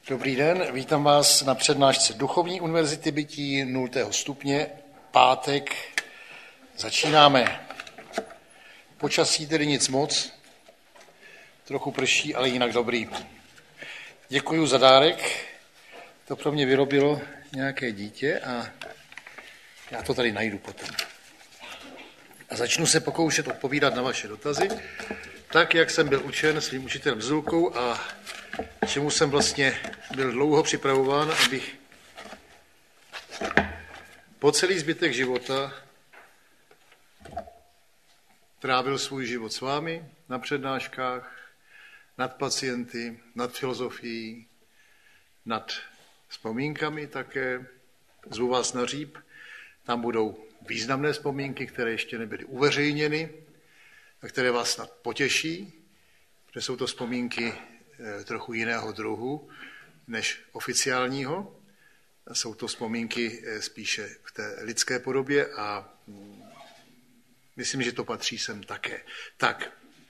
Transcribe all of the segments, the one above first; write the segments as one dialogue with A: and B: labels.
A: Dobrý den, vítám vás na přednášce Duchovní univerzity bytí 0. stupně, pátek. Začínáme. Počasí tedy nic moc, trochu prší, ale jinak dobrý. Děkuji za dárek, to pro mě vyrobilo nějaké dítě a já to tady najdu potom. A začnu se pokoušet odpovídat na vaše dotazy, tak, jak jsem byl učen svým učitelem Zulkou a čemu jsem vlastně byl dlouho připravován, abych po celý zbytek života trávil svůj život s vámi na přednáškách, nad pacienty, nad filozofií, nad vzpomínkami také. Zvu vás na Říp, tam budou významné vzpomínky, které ještě nebyly uveřejněny a které vás snad potěší, protože jsou to vzpomínky trochu jiného druhu než oficiálního. Jsou to vzpomínky spíše v té lidské podobě a myslím, že to patří sem také. Tak.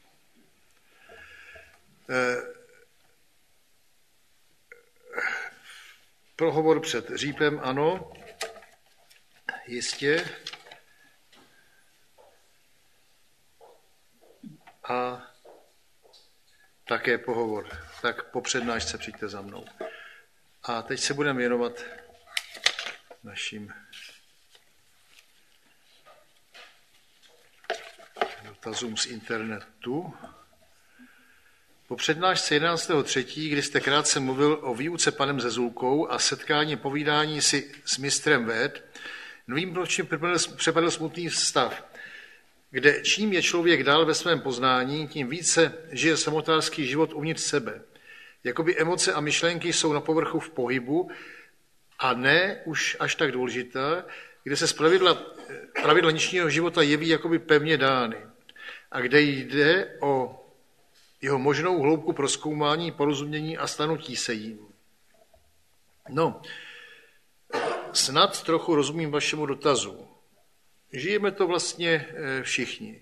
A: Prohovor před Řípem, ano, jistě. A také pohovor. Tak po přednášce přijďte za mnou. A teď se budeme věnovat našim dotazům z internetu. Po přednášce 11.3., kdy jste krátce mluvil o výuce panem Zezulkou a setkání povídání si s mistrem véd, novým ročním přepadl smutný stav, kde čím je člověk dál ve svém poznání, tím více žije samotářský život uvnitř sebe. Jakoby emoce a myšlenky jsou na povrchu v pohybu a ne už až tak důležitá, kde se pravidla dnešního života jeví jakoby pevně dány a kde jde o jeho možnou hloubku prozkoumání, porozumění a stanutí se jím. No, snad trochu rozumím vašemu dotazu. Žijeme to vlastně všichni.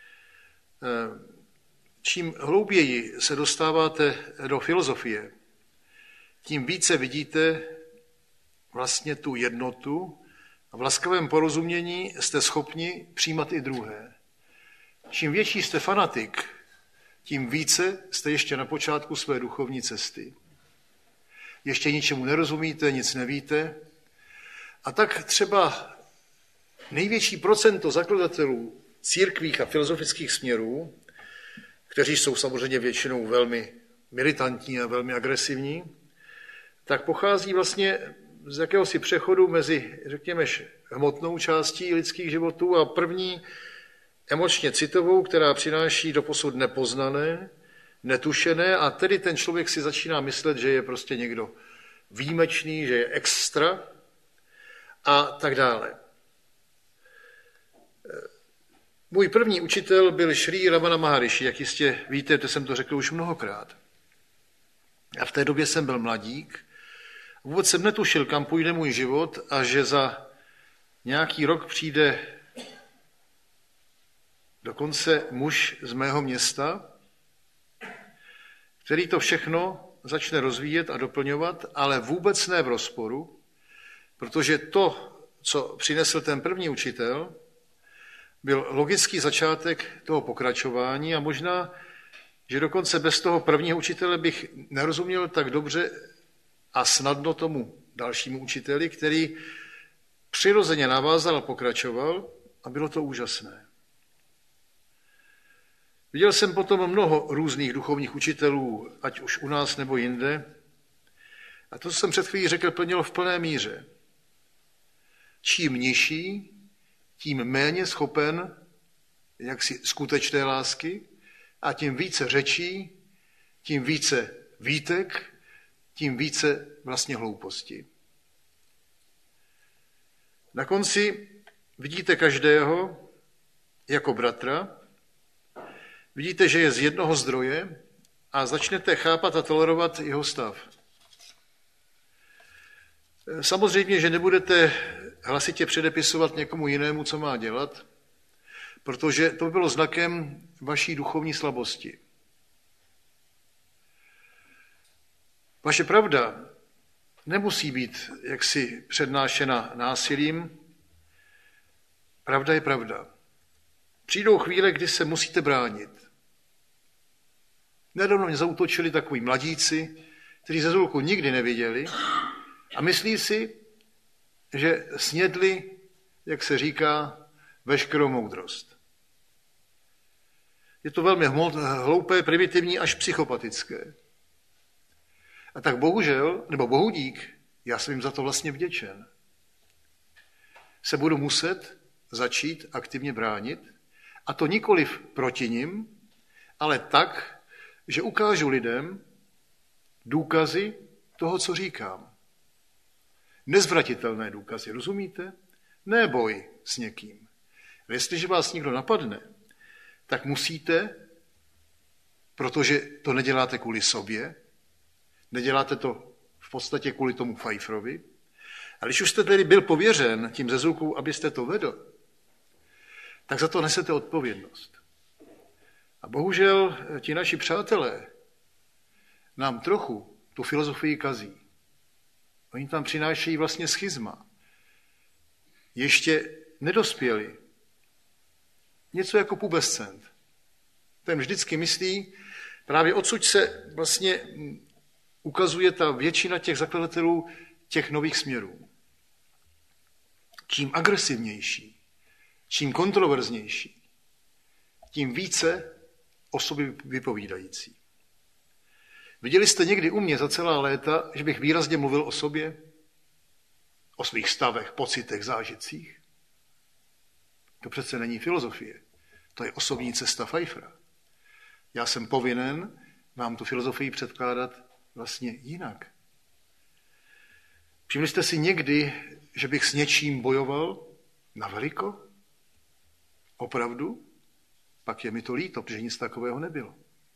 A: Čím hlouběji se dostáváte do filozofie, tím více vidíte vlastně tu jednotu a v laskavém porozumění jste schopni přijímat i druhé. Čím větší jste fanatik, tím více jste ještě na počátku své duchovní cesty. Ještě ničemu nerozumíte, nic nevíte. A tak třeba největší procento zakladatelů církvích a filozofických směrů, kteří jsou samozřejmě většinou velmi militantní a velmi agresivní, tak pochází vlastně z jakéhosi přechodu mezi, řekněme, hmotnou částí lidských životů a první emočně citovou, která přináší doposud nepoznané, netušené a tedy ten člověk si začíná myslet, že je prostě někdo výjimečný, že je extra a tak dále. Můj první učitel byl Šrí Ramana Maharishi, jak jistě víte, to jsem to řekl už mnohokrát. A v té době jsem byl mladík. Vůbec jsem netušil, kam půjde můj život a že za nějaký rok přijde dokonce muž z mého města, který to všechno začne rozvíjet a doplňovat, ale vůbec ne v rozporu, protože to, co přinesl ten první učitel, byl logický začátek toho pokračování a možná, že dokonce bez toho prvního učitele bych nerozuměl tak dobře a snadno tomu dalšímu učiteli, který přirozeně navázal a pokračoval a bylo to úžasné. Viděl jsem potom mnoho různých duchovních učitelů, ať už u nás nebo jinde, a to, co jsem před chvílí řekl, plnilo v plné míře. Čím nižší, tím méně schopen jaksi skutečné lásky a tím více řečí, tím více výtek, tím více vlastně hlouposti. Na konci vidíte každého jako bratra, vidíte, že je z jednoho zdroje a začnete chápat a tolerovat jeho stav. Samozřejmě, že nebudete hlasitě předepisovat někomu jinému, co má dělat, protože to by bylo znakem vaší duchovní slabosti. Vaše pravda nemusí být jaksi přednášena násilím. Pravda je pravda. Přijdou chvíle, kdy se musíte bránit. Nedávno mě zaútočili takoví mladíci, kteří zezulku nikdy neviděli a myslí si, že snědli, jak se říká, veškerou moudrost. Je to velmi hloupé, primitivní až psychopatické. A tak bohužel, nebo bohudík, já jsem jim za to vlastně vděčen, se budu muset začít aktivně bránit, a to nikoliv proti nim, ale tak, že ukážu lidem důkazy toho, co říkám. Nezvratitelné důkazy, rozumíte? Ne boj s někým. Jestliže vás někdo napadne, tak musíte, protože to neděláte kvůli sobě, neděláte to v podstatě kvůli tomu Pfeifferovi, a když už jste tedy byl pověřen tím zezulkou, abyste to vedl, tak za to nesete odpovědnost. A bohužel ti naši přátelé nám trochu tu filozofii kazí. Oni tam přinášejí vlastně schizma. Ještě nedospěli. Něco jako pubescent. Ten vždycky myslí, právě odsud se vlastně ukazuje ta většina těch zakladatelů těch nových směrů. Čím agresivnější, čím kontroverznější, tím více osoby vypovídající. Viděli jste někdy u mě za celá léta, že bych výrazně mluvil o sobě? O svých stavech, pocitech, zážitcích? To přece není filozofie. To je osobní cesta Pfeiffera. Já jsem povinen vám tu filozofii předkládat vlastně jinak. Všimli jste si někdy, že bych s něčím bojoval na veliko? Opravdu? Pak je mi to líto, protože nic takového nebylo.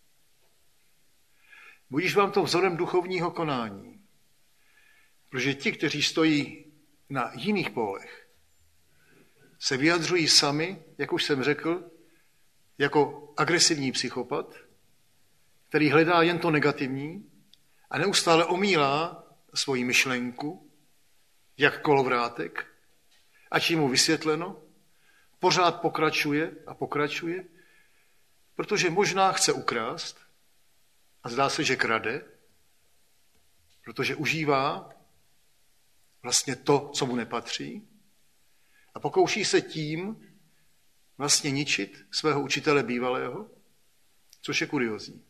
A: Budíš vám to vzorem duchovního konání. Protože ti, kteří stojí na jiných pólech, se vyjadřují sami, jak už jsem řekl, jako agresivní psychopat, který hledá jen to negativní a neustále omílá svoji myšlenku, jak kolovrátek, ač je mu vysvětleno, pořád pokračuje a pokračuje, protože možná chce ukrást a zdá se, že krade, protože užívá vlastně to, co mu nepatří a pokouší se tím vlastně ničit svého učitele bývalého, což je kuriózní.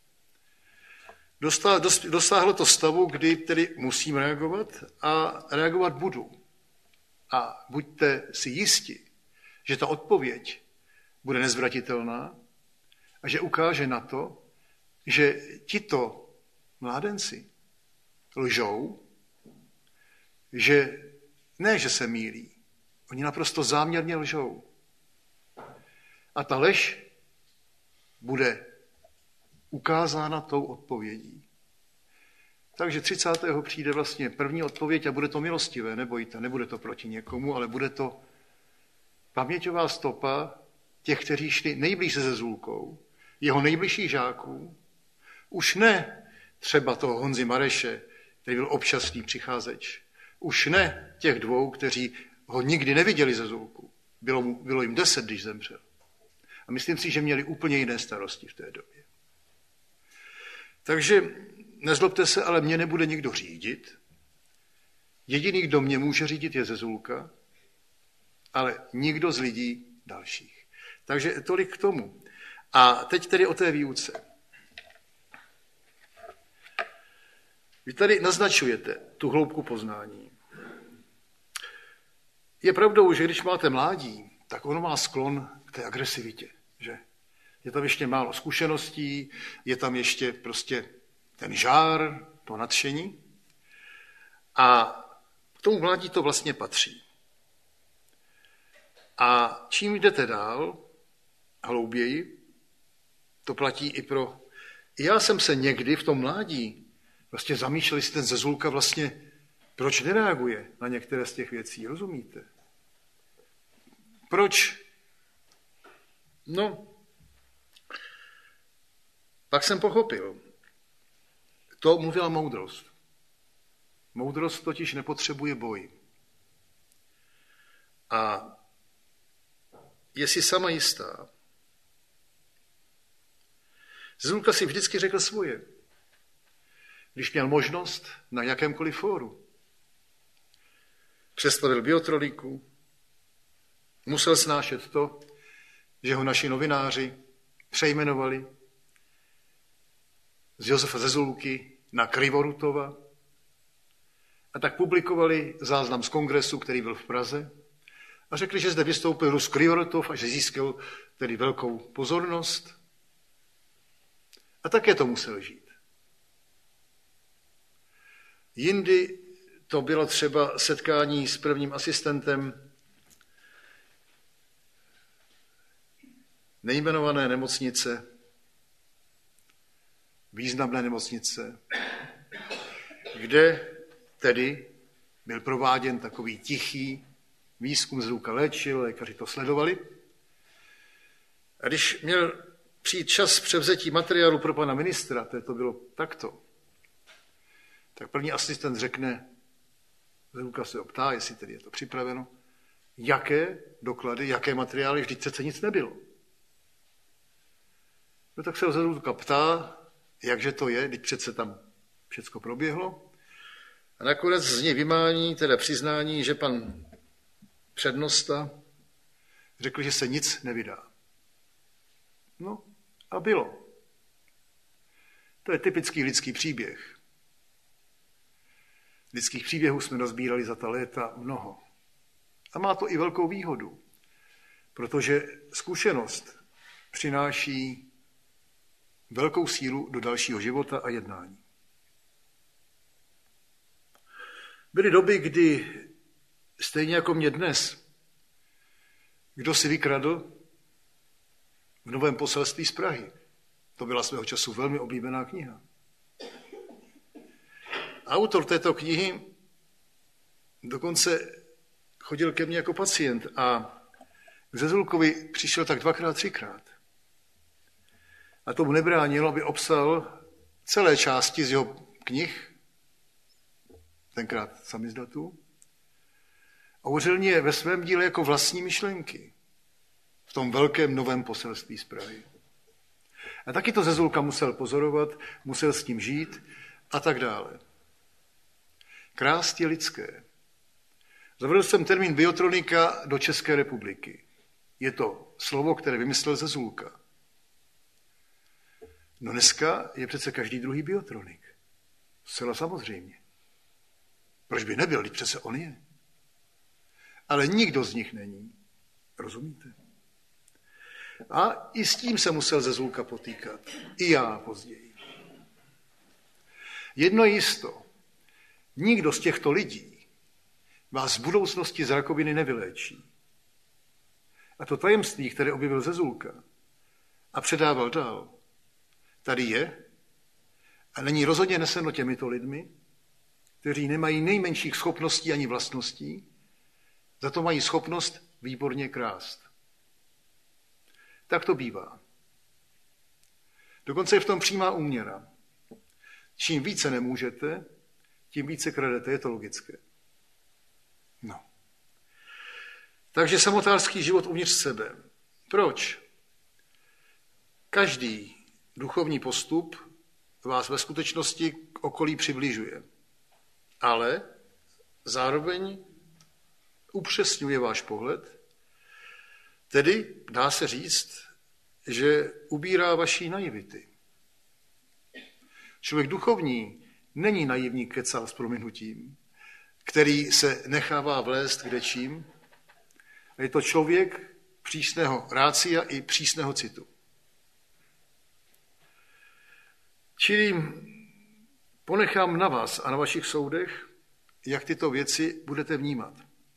A: Dosáhlo to stavu, kdy tedy musím reagovat a reagovat budu. A buďte si jisti, že ta odpověď bude nezvratitelná a že ukáže na to, že tito mládenci lžou, že ne, že se mýlí, oni naprosto záměrně lžou. A ta lež bude ukázána tou odpovědí. Takže 30. přijde vlastně první odpověď a bude to milostivé, nebojte, nebude to proti někomu, ale bude to paměťová stopa těch, kteří šli nejblíž se Zezulkou, jeho nejbližších žáků, už ne třeba toho Honzy Mareše, který byl občasný přicházeč, už ne těch dvou, kteří ho nikdy neviděli Zezulku. Bylo jim 10, když zemřel. A myslím si, že měli úplně jiné starosti v té době. Takže nezlobte se, ale mě nebude nikdo řídit. Jediný, kdo mě může řídit, je Zezulka, ale nikdo z lidí dalších. Takže tolik k tomu. A teď tedy o té výuce. Vy tady naznačujete tu hloubku poznání. Je pravdou, že když máte mládí, tak ono má sklon k té agresivitě. Že? Je tam ještě málo zkušeností, je tam ještě prostě ten žár, to nadšení. A k tomu mládí to vlastně patří. A čím jdete dál, hlouběji, to platí i pro... Já jsem se někdy v tom mládí vlastně zamýšlel, jestli ten Zezulka vlastně proč nereaguje na některé z těch věcí, rozumíte? Proč? No, pak jsem pochopil. To mluvila moudrost. Moudrost totiž nepotřebuje boj. A je si sama jistá. Zezulka si vždycky řekl svoje, když měl možnost na jakémkoliv fóru. Představil biotroniku, musel snášet to, že ho naši novináři přejmenovali z Josefa Zezulky na Krivorutova a tak publikovali záznam z kongresu, který byl v Praze a řekli, že zde vystoupil Rus Krivorutov a že získal tedy velkou pozornost a také to musel žít. Jindy to bylo třeba setkání s prvním asistentem nejmenované nemocnice, významné nemocnice, kde tedy byl prováděn takový tichý výzkum, Zezulka léčil, lékaři to sledovali. A když měl přijít čas převzetí materiálu pro pana ministra, to bylo takto, tak první asistent řekne, Zezulka se ho ptá, jestli tedy je to připraveno, jaké doklady, jaké materiály, vždyť přece nic nebylo. No tak se ho Zezulka ptá, jakže to je, teď přece tam všecko proběhlo. A nakonec z něj vymání, teda přiznání, že pan přednosta řekl, že se nic nevydá. No a bylo. To je typický lidský příběh. Lidských příběhů jsme nazbírali za ta léta mnoho. A má to i velkou výhodu, protože zkušenost přináší velkou sílu do dalšího života a jednání. Byly doby, kdy stejně jako mě dnes, kdo si vykradl v Novém poselství z Prahy. To byla svého času velmi oblíbená kniha. Autor této knihy dokonce chodil ke mně jako pacient a k Zezulkovi přišel tak 2x, 3x. A tomu nebránilo, aby obsal celé části z jeho knih, tenkrát samizdatů, a uvěřil je ve svém díle jako vlastní myšlenky v tom velkém Novém poselství z Prahy. A taky to Zezulka musel pozorovat, musel s tím žít a tak dále. Krást je lidské. Zavedl jsem termín biotronika do České republiky. Je to slovo, které vymyslel Zezulka. No dneska je přece každý druhý biotronik. Zcela samozřejmě. Proč by nebyl, když přece on je. Ale nikdo z nich není. Rozumíte? A i s tím se musel Zezulka potýkat. I já později. Jedno je jisto. Nikdo z těchto lidí vás v budoucnosti z rakoviny nevyléčí. A to tajemství, které objevil Zezulka a předával dál, tady je a není rozhodně neseno těmito lidmi, kteří nemají nejmenších schopností ani vlastností, za to mají schopnost výborně krást. Tak to bývá. Dokonce je v tom přímá úměra. Čím více nemůžete, tím více kradete, je to logické. No. Takže samotářský život uvnitř sebe. Proč? Každý duchovní postup vás ve skutečnosti k okolí přibližuje, ale zároveň upřesňuje váš pohled, tedy dá se říct, že ubírá vaší naivity. Člověk duchovní není naivní kecal s prominutím, který se nechává vlézt kdečím. Je to člověk přísného rácia i přísného citu. Čili ponechám na vás a na vašich soudech, jak tyto věci budete vnímat.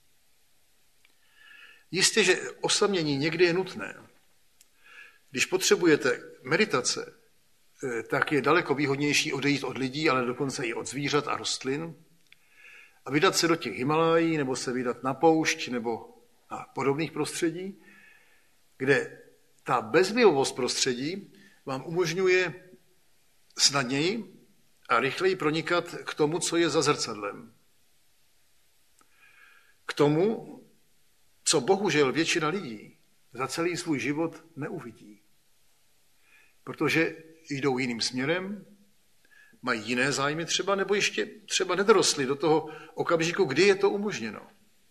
A: Jistě, že osamění někdy je nutné. Když potřebujete meditace, tak je daleko výhodnější odejít od lidí, ale dokonce i od zvířat a rostlin a vydat se do těch Himalájí, nebo se vydat na poušť, nebo na podobných prostředí, kde ta bezvýhovost prostředí vám umožňuje snadněji a rychleji pronikat k tomu, co je za zrcadlem. K tomu, co bohužel většina lidí za celý svůj život neuvidí. Protože jdou jiným směrem, mají jiné zájmy třeba, nebo ještě třeba nedorostli do toho okamžiku, kdy je to umožněno.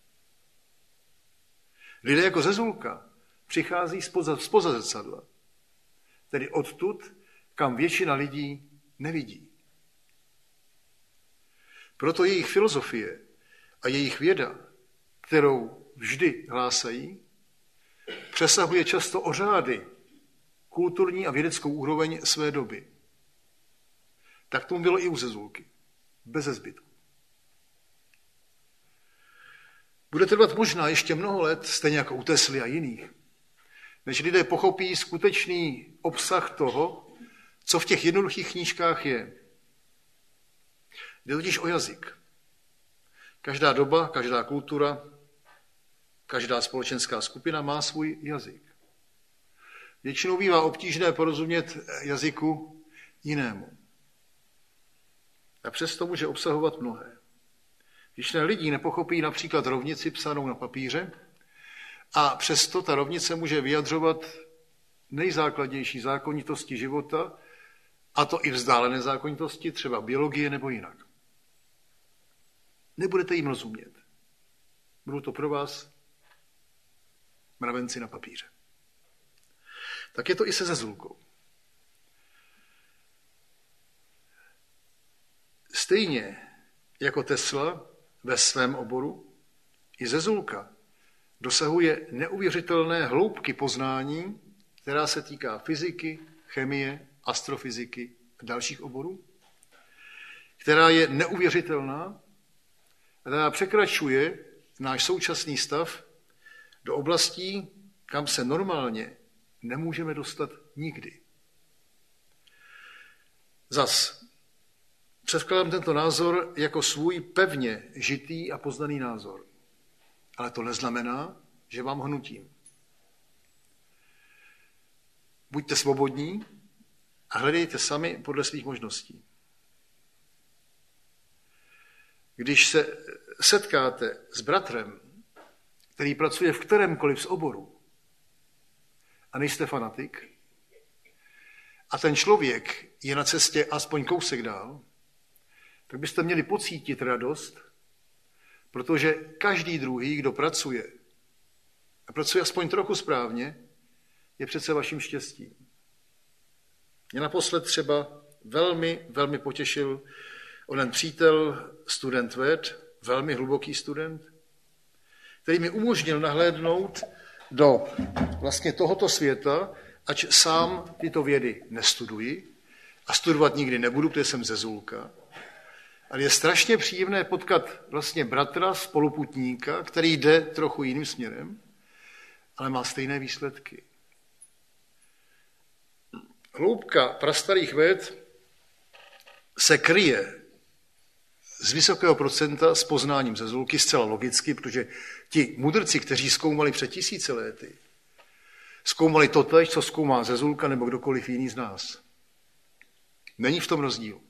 A: Lidé jako Zezulka přichází zpoza zrcadla, tedy odtud, kam většina lidí nevidí. Proto jejich filozofie a jejich věda, kterou vždy hlásají, přesahuje často o řády kulturní a vědeckou úroveň své doby. Tak tomu bylo i u Zezulky. Beze zbytku. Bude trvat možná ještě mnoho let, stejně jako u Tesly a jiných, než lidé pochopí skutečný obsah toho, co v těch jednoduchých knížkách je. Jde totiž o jazyk. Každá doba, každá kultura, každá společenská skupina má svůj jazyk. Většinou bývá obtížné porozumět jazyku jinému. A přesto může obsahovat mnohé. Většina lidí nepochopí například rovnici psanou na papíře a přesto ta rovnice může vyjadřovat nejzákladnější zákonitosti života, a to i vzdálené zákonitosti, třeba biologie nebo jinak. Nebudete jim rozumět. Budou to pro vás mravenci na papíře. Tak je to i se Zezulkou. Stejně jako Tesla ve svém oboru, i Zezulka dosahuje neuvěřitelné hloubky poznání, která se týká fyziky, chemie, astrofyziky a dalších oborů, která je neuvěřitelná, která překračuje náš současný stav do oblastí, kam se normálně nemůžeme dostat nikdy. Zas předkládám tento názor jako svůj pevně žitý a poznaný názor. Ale to neznamená, že vám ho nutím. Buďte svobodní a hledejte sami podle svých možností. Když se setkáte s bratrem, který pracuje v kterémkoliv z oborů, a nejste fanatik, a ten člověk je na cestě aspoň kousek dál, tak byste měli pocítit radost, protože každý druhý, kdo pracuje, a pracuje aspoň trochu správně, je přece vaším štěstím. Mě naposled třeba velmi potěšil onen přítel, student věd, velmi hluboký student, který mi umožnil nahlédnout do vlastně tohoto světa, ač sám tyto vědy nestuduji a studovat nikdy nebudu, protože jsem Zezulka. Ale je strašně příjemné potkat vlastně bratra, spoluputníka, který jde trochu jiným směrem, ale má stejné výsledky. Hloubka prastarých věd se kryje z vysokého procenta s poznáním Zezulky, zcela logicky, protože ti mudrci, kteří zkoumali před 1000 lety, zkoumali totéž, co zkoumá Zezulka nebo kdokoliv jiný z nás. Není v tom rozdíl.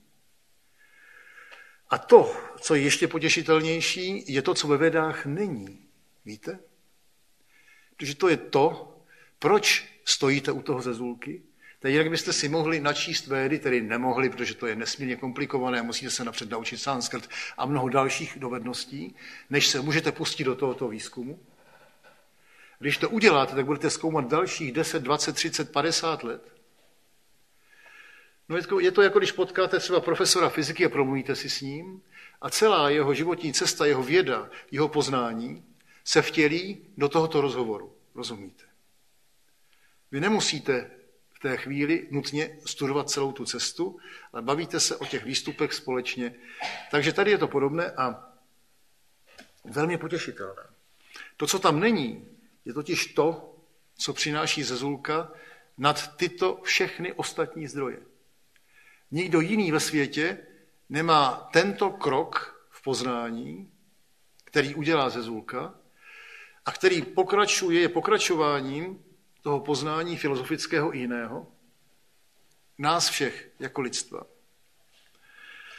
A: A to, co je ještě potěšitelnější, je to, co ve vědách není. Víte? Protože to je to, proč stojíte u toho Zezulky. Tak jinak byste si mohli načíst védy, tedy nemohli, protože to je nesmírně komplikované, musíte se napřed naučit sanskrt a mnoho dalších dovedností, než se můžete pustit do tohoto výzkumu. Když to uděláte, tak budete zkoumat dalších 10, 20, 30, 50 let. No je to jako když potkáte třeba profesora fyziky a promluvíte si s ním a celá jeho životní cesta, jeho věda, jeho poznání se vtělí do tohoto rozhovoru. Rozumíte? Vy nemusíte v té chvíli nutně studovat celou tu cestu, ale bavíte se o těch výstupech společně. Takže tady je to podobné a velmi potěšitelné. To, co tam není, je totiž to, co přináší Zezulka nad tyto všechny ostatní zdroje. Nikdo jiný ve světě nemá tento krok v poznání, který udělá Zezulka a který je pokračováním toho poznání filozofického i jiného, nás všech jako lidstva.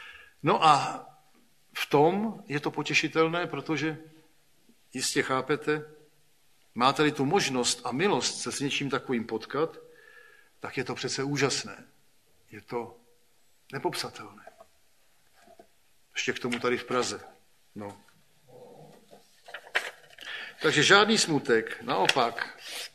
A: No a v tom je to potěšitelné, protože jistě chápete, máte-li tu možnost a milost se s něčím takovým potkat, tak je to přece úžasné. Je to nepopsatelné. Ještě k tomu tady v Praze. No. Takže žádný smutek, naopak.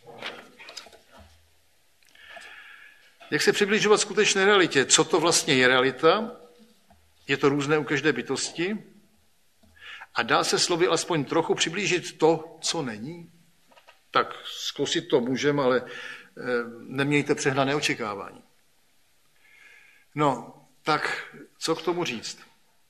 A: Jak se přibližovat skutečné realitě? Co to vlastně je realita? Je to různé u každé bytosti? A dá se slovy alespoň trochu přiblížit to, co není? Tak zkusit to můžeme, ale nemějte přehnané očekávání. No, tak co k tomu říct?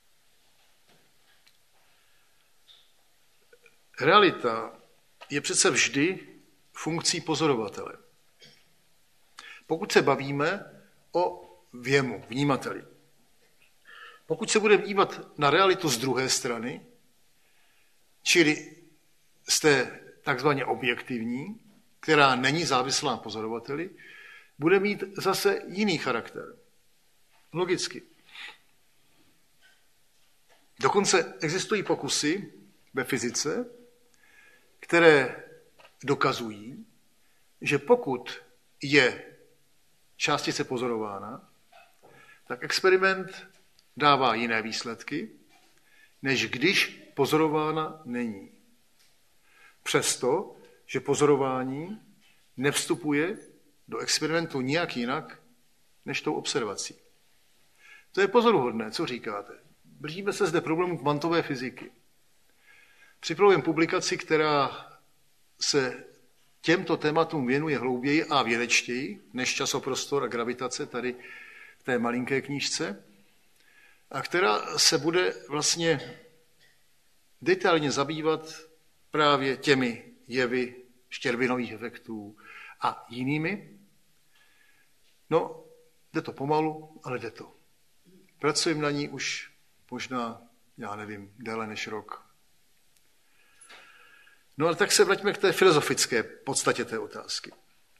A: Realita je přece vždy funkcí pozorovatele. Pokud se bavíme o věmu, vnímateli. Pokud se bude dívat na realitu z druhé strany, čili z té takzvaně objektivní, která není závislá na pozorovateli, bude mít zase jiný charakter. Logicky. Dokonce existují pokusy ve fyzice, které dokazují, že pokud je částice pozorována, tak experiment dává jiné výsledky, než když pozorována není. Přesto, že pozorování nevstupuje do experimentu nijak jinak, než tou observací. To je pozoruhodné, co říkáte. Blížíme se zde problému kvantové fyziky. Připravujeme publikaci, která se těmto tématům věnuje hlouběji a vědečtěji, než časoprostor a gravitace tady v té malinké knížce, a která se bude vlastně detailně zabývat právě těmi jevy štěrbinových efektů a jinými. No, jde to pomalu, ale jde to. Pracujeme na ní už možná, já nevím, déle než rok. No ale tak se vraťme k té filozofické podstatě té otázky.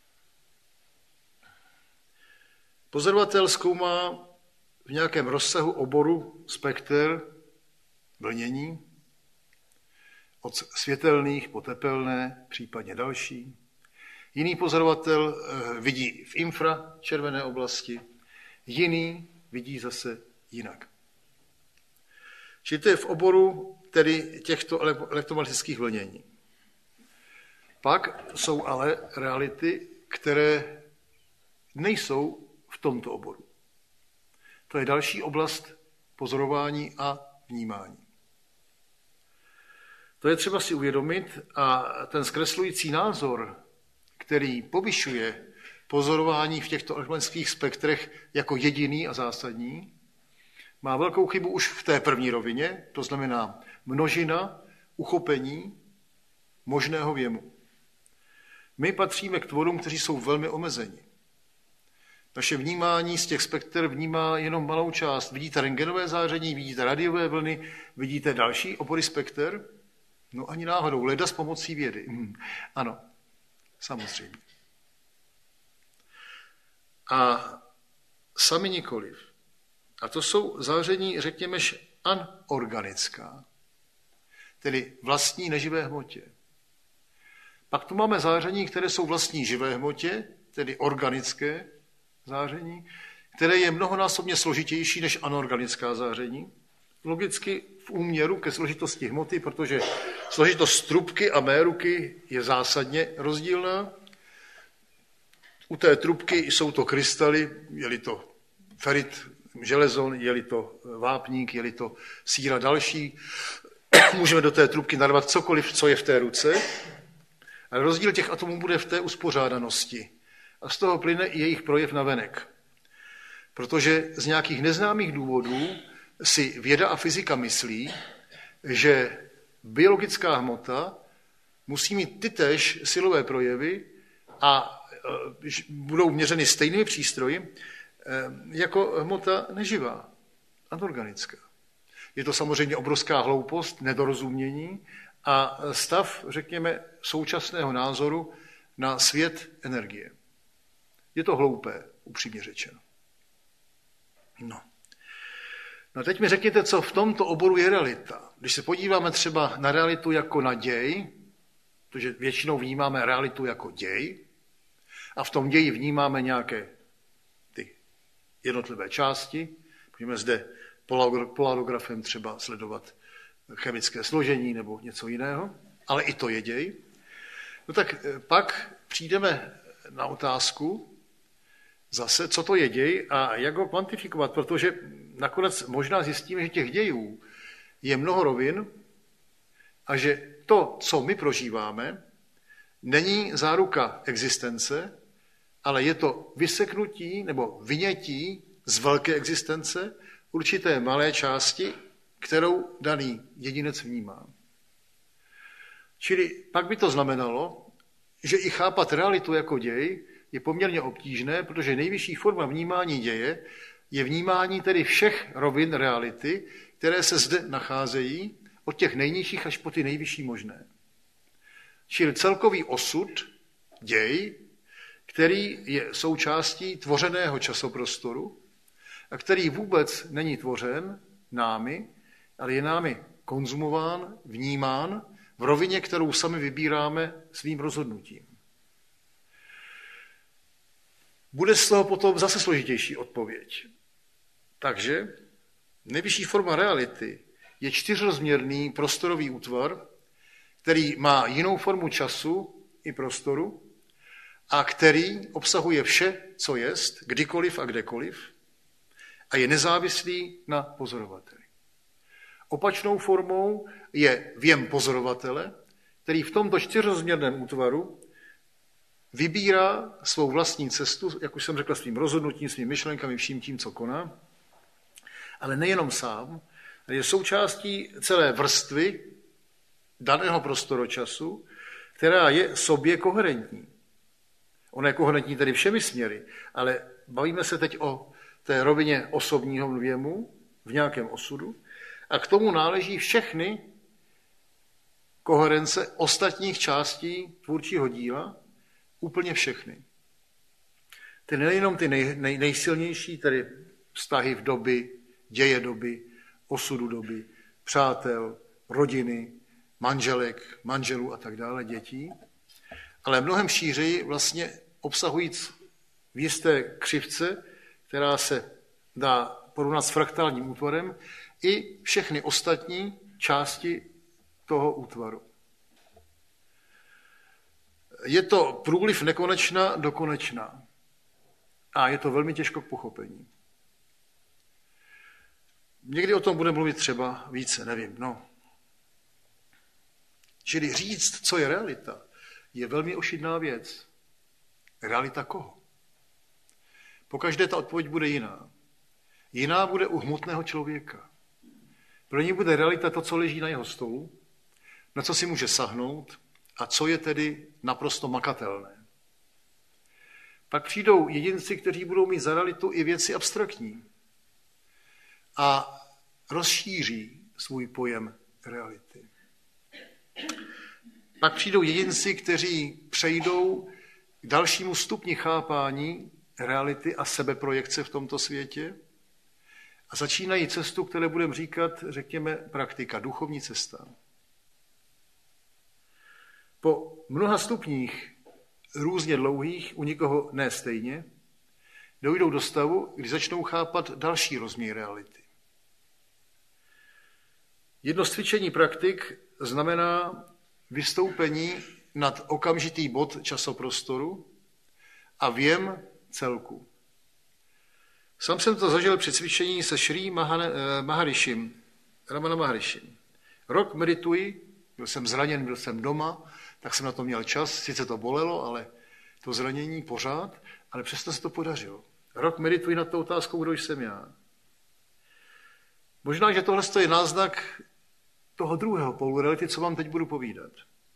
A: Pozorovatel zkoumá v nějakém rozsahu oboru spektr vlnění, od světelných po tepelné, případně další. Jiný pozorovatel vidí v infračervené oblasti, jiný vidí zase jinak. Čili to je v oboru tedy těchto elektromagnetických vlnění. Pak jsou ale reality, které nejsou v tomto oboru. To je další oblast pozorování a vnímání. To je třeba si uvědomit a ten zkreslující názor, který povyšuje pozorování v těchto elektromagnetických spektrech jako jediný a zásadní, má velkou chybu už v té první rovině, to znamená množina uchopení možného věmu. My patříme k tvorům, kteří jsou velmi omezeni. Naše vnímání z těch spektr vnímá jenom malou část. Vidíte rentgenové záření, vidíte radiové vlny, vidíte další obory spektr? No ani náhodou, leda s pomocí vědy. Ano, samozřejmě. A sami nikoliv. A to jsou záření, řekněme, anorganická, tedy vlastní neživé hmotě. Pak tu máme záření, které jsou vlastní živé hmotě, tedy organické záření, které je mnohonásobně složitější než anorganická záření. Logicky v úměru ke složitosti hmoty, protože složitost trubky a mé ruky je zásadně rozdílná. U té trubky jsou to krystaly, je-li to ferit, železo, je-li to vápník, je-li to síra další. Můžeme do té trubky narvat cokoliv, co je v té ruce. Ale rozdíl těch atomů bude v té uspořádanosti. A z toho plyne i jejich projev navenek. Protože z nějakých neznámých důvodů si věda a fyzika myslí, že biologická hmota musí mít tytéž silové projevy a budou měřeny stejnými přístroji jako hmota neživá, anorganická. Je to samozřejmě obrovská hloupost, nedorozumění a stav, řekněme, současného názoru na svět energie. Je to hloupé, upřímně řečeno. No No teď mi řekněte, co v tomto oboru je realita. Když se podíváme třeba na realitu jako na děj, protože většinou vnímáme realitu jako děj a v tom ději vnímáme nějaké ty jednotlivé části. Můžeme zde polarografem třeba sledovat chemické složení nebo něco jiného, ale i to je děj. No tak pak přijdeme na otázku zase, co to je děj a jak ho kvantifikovat, protože nakonec možná zjistíme, že těch dějů je mnoho rovin a že to, co my prožíváme, není záruka existence, ale je to vyseknutí nebo vynětí z velké existence určité malé části, kterou daný jedinec vnímá. Čili pak by to znamenalo, že i chápat realitu jako děj je poměrně obtížné, protože nejvyšší forma vnímání děje je vnímání tedy všech rovin reality, které se zde nacházejí, od těch nejnižších až po ty nejvyšší možné. Čili celkový osud, děj, který je součástí tvořeného časoprostoru a který vůbec není tvořen námi, ale je námi konzumován, vnímán v rovině, kterou sami vybíráme svým rozhodnutím. Bude z toho potom zase složitější odpověď. Takže nejvyšší forma reality je čtyřrozměrný prostorový útvar, který má jinou formu času i prostoru a který obsahuje vše, co jest, kdykoliv a kdekoliv a je nezávislý na pozorovateli. Opačnou formou je věm pozorovatele, který v tomto čtyřrozměrném útvaru vybírá svou vlastní cestu, jak už jsem řekl, svým rozhodnutím, svými myšlenkami, vším tím, co koná, ale nejenom sám, ale je součástí celé vrstvy daného prostoročasu, která je sobě koherentní. Ona je koherentní tedy všemi směry, ale bavíme se teď o té rovině osobního věmu v nějakém osudu a k tomu náleží všechny koherence ostatních částí tvůrčího díla, úplně všechny. Ty nejenom ty nejsilnější, tedy vztahy v doby, děje doby, osudu doby, přátel, rodiny, manželek, manželů a tak dále, dětí, ale mnohem šířeji vlastně obsahujíc v jisté křivce, která se dá porovnat s fraktálním útvarem, i všechny ostatní části toho útvaru. Je to průliv nekonečna do konečna a je to velmi těžko k pochopení. Někdy o tom bude mluvit třeba více, nevím. No. Čili říct, co je realita, je velmi ošidná věc. Realita koho? Pokaždé ta odpověď bude jiná. Jiná bude u hmotného člověka. Pro něj bude realita to, co leží na jeho stolu, na co si může sahnout a co je tedy naprosto makatelné. Pak přijdou jedinci, kteří budou mít za realitu i věci abstraktní a rozšíří svůj pojem reality. Pak přijdou jedinci, kteří přejdou k dalšímu stupni chápání reality a sebeprojekce v tomto světě a začínají cestu, které budeme říkat, řekněme, praktika, duchovní cesta. Po mnoha stupních, různě dlouhých, u nikoho ne stejně, dojdou do stavu, kdy začnou chápat další rozměr reality. Jedno z cvičení praktik znamená vystoupení nad okamžitý bod časoprostoru a věm celku. Sám jsem to zažil při cvičení se Šrí Maharishim, Ramana Maharishim. Rok medituji, byl jsem zraněn, byl jsem doma, tak jsem na to měl čas, sice to bolelo, ale to zranění pořád, ale přesto se to podařilo. Rok medituji nad tou otázkou, kdo jsem já. Možná, že tohle je náznak toho druhého pólu reality, co vám teď budu povídat.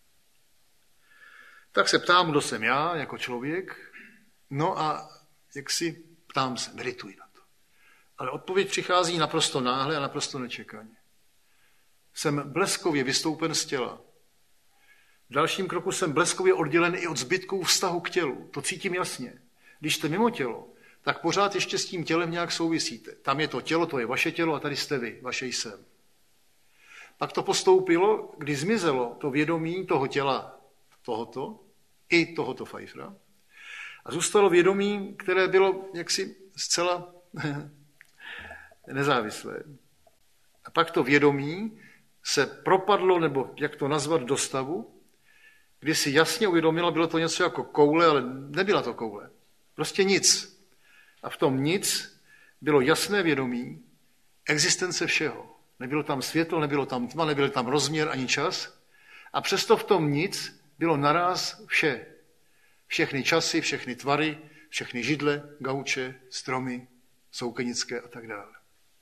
A: Tak se ptám, kdo jsem já jako člověk, no a jak si ptám se, medituji na to. Ale odpověď přichází naprosto náhle a naprosto nečekaně. Jsem bleskově vystoupen z těla. V dalším kroku jsem bleskově oddělen i od zbytků vztahu k tělu. To cítím jasně. Když jste mimo tělo, tak pořád ještě s tím tělem nějak souvisíte. Tam je to tělo, to je vaše tělo a tady jste vy, vaše jsem. Pak to postoupilo, kdy zmizelo to vědomí toho těla tohoto i tohoto Pfeiffera a zůstalo vědomí, které bylo jaksi zcela nezávislé. A pak to vědomí se propadlo, nebo jak to nazvat, do stavu, kdy si jasně uvědomila, bylo to něco jako koule, ale nebyla to koule. Prostě nic. A v tom nic bylo jasné vědomí existence všeho. Nebylo tam světlo, nebylo tam tma, nebyl tam rozměr ani čas. A přesto v tom nic bylo naráz vše. Všechny časy, všechny tvary, všechny židle, gauče, stromy, soukenické a tak dále.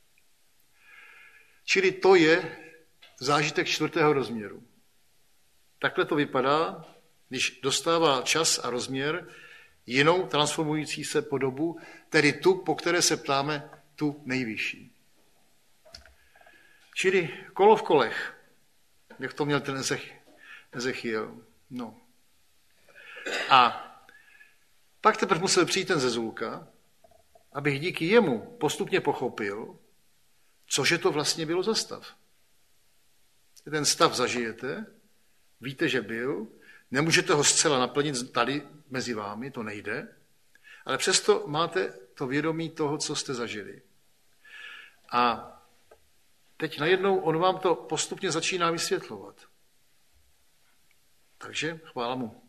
A: Čili to je zážitek 4. rozměru. Takhle to vypadá, když dostává čas a rozměr jinou transformující se podobu, tedy tu, po které se ptáme, tu nejvyšší. Čili kolo v kolech, jak to měl ten Ezechiel. No. A pak teprve musel přijít ten Zezulka, abych díky jemu postupně pochopil, cože to vlastně bylo za stav. Ten stav zažijete, víte, že byl, nemůžete ho zcela naplnit tady mezi vámi, to nejde, ale přesto máte to vědomí toho, co jste zažili. A teď najednou on vám to postupně začíná vysvětlovat. Takže chvála mu.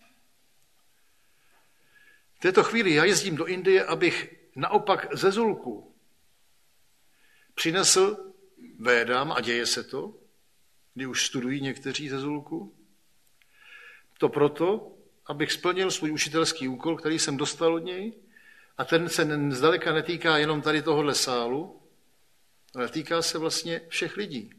A: V této chvíli já jezdím do Indie, abych naopak Zezulku přinesl Védám, a děje se to, kdy už studují někteří Zezulku. To proto, abych splnil svůj učitelský úkol, který jsem dostal od něj, a ten se zdaleka netýká jenom tady tohohle sálu, ale týká se vlastně všech lidí.